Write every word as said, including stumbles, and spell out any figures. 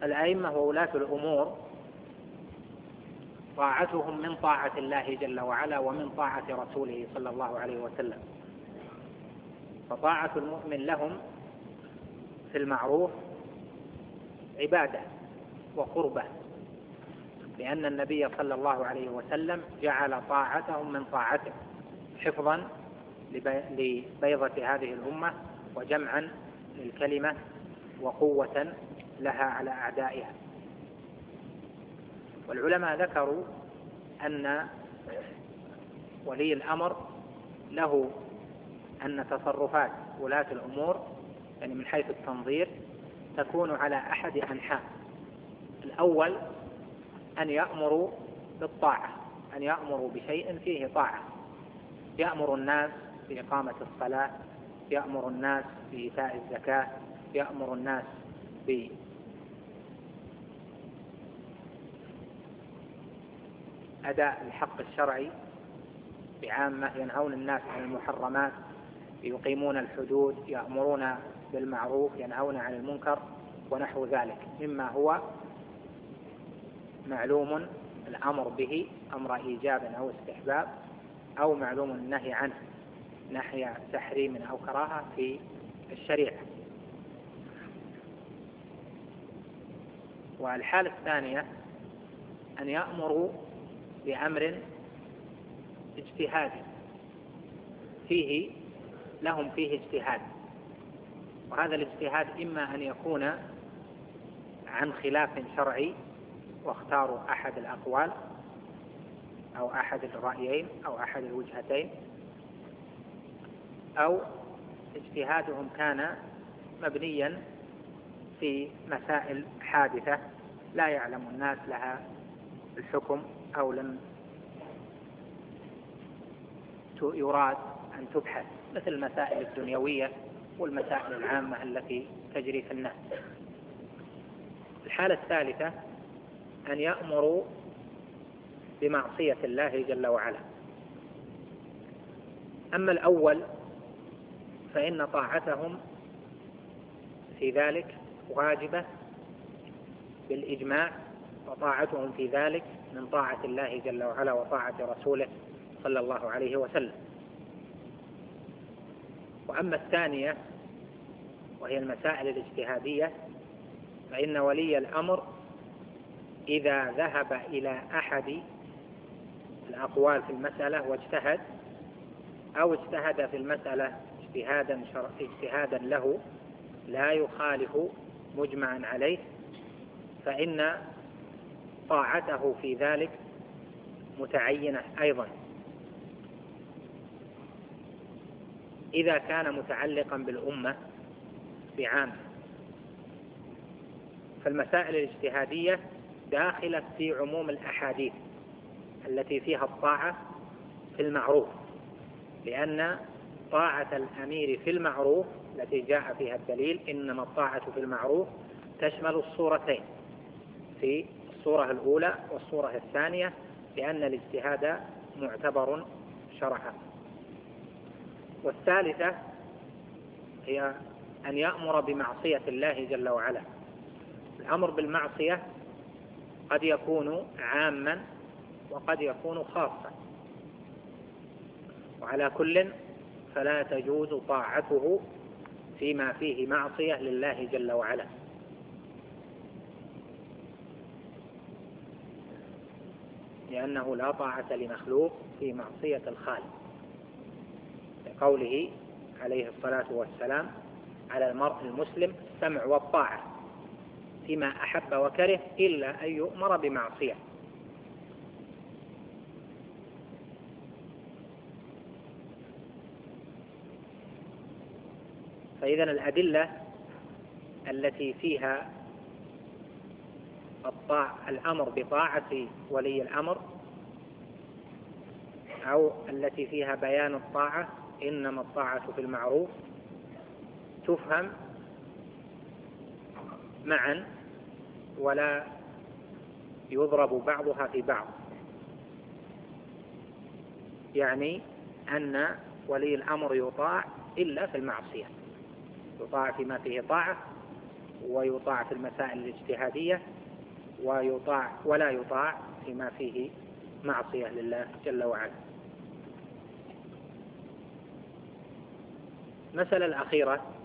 الأئمة وولاة الأمور طاعتهم من طاعة الله جل وعلا ومن طاعة رسوله صلى الله عليه وسلم. فطاعة المؤمن لهم في المعروف عبادة وقربة، لأن النبي صلى الله عليه وسلم جعل طاعتهم من طاعته حفظا لبيضة هذه الأمة وجمعا للكلمة وقوة لها على أعدائها. والعلماء ذكروا أن ولي الأمر له أن تصرفات ولاة الأمور يعني من حيث التنظير تكون على أحد أنحاء. الأول أن يأمروا بالطاعة، أن يأمروا بشيء فيه طاعة، يأمر الناس بإقامة الصلاة، يأمر الناس بإيتاء الزكاة، يأمر الناس بأداء الحق الشرعي بعامة، ينهون الناس عن المحرمات، يقيمون الحدود، يأمرون بالمعروف، ينهون عن المنكر ونحو ذلك مما هو معلوم الأمر به أمر إيجاب أو استحباب، أو معلوم النهي عنه نهي تحريم أو كراهة في الشريعة. والحالة الثانية أن يأمروا بأمر اجتهادي فيه لهم فيه اجتهاد، وهذا الاجتهاد إما أن يكون عن خلاف شرعي واختاروا أحد الأقوال أو أحد الرأيين أو أحد الوجهتين، أو اجتهادهم كان مبنيا في مسائل حادثة لا يعلم الناس لها الحكم أو لم يراد أن تبحث، مثل المسائل الدنيوية والمسائل العامة التي تجري في الناس. الحالة الثالثة أن يأمروا بمعصية الله جل وعلا. أما الأول فإن طاعتهم في ذلك واجبة بالإجماع، وطاعتهم في ذلك من طاعة الله جل وعلا وطاعة رسوله صلى الله عليه وسلم. وأما الثانية وهي المسائل الاجتهادية فإن ولي الأمر إذا ذهب إلى أحد الأقوال في المسألة واجتهد أو اجتهد في المسألة اجتهادا اجتهادا له لا يخالف مجمعا عليه، فإن طاعته في ذلك متعينة أيضا إذا كان متعلقا بالأمة بعامة. فالمسائل الاجتهادية داخلة في عموم الأحاديث التي فيها الطاعة في المعروف، لأن طاعة الأمير في المعروف التي جاء فيها الدليل إنما الطاعة في المعروف تشمل الصورتين، في الصورة الأولى والصورة الثانية، لأن الاجتهاد معتبر شرعا. والثالثة هي أن يأمر بمعصية الله جل وعلا. الأمر بالمعصية قد يكون عاما وقد يكون خاصا، وعلى كل فلا تجوز طاعته فيما فيه معصية لله جل وعلا، لأنه لا طاعة لمخلوق في معصية الخالق، لقوله عليه الصلاة والسلام على المرء المسلم السمع والطاعة فيما أحب وكره إلا أن يؤمر بمعصية. فإذا الأدلة التي فيها الأمر بطاعة ولي الأمر أو التي فيها بيان الطاعة إنما الطاعة في المعروف تفهم معا ولا يضرب بعضها في بعض، يعني أن ولي الأمر يطاع إلا في المعصية، يطاع فيما فيه طاعة ويطاع في المسائل الاجتهادية، ويطاع ولا يطاع فيما فيه معصية لله جل وعلا. المسألة الأخيرة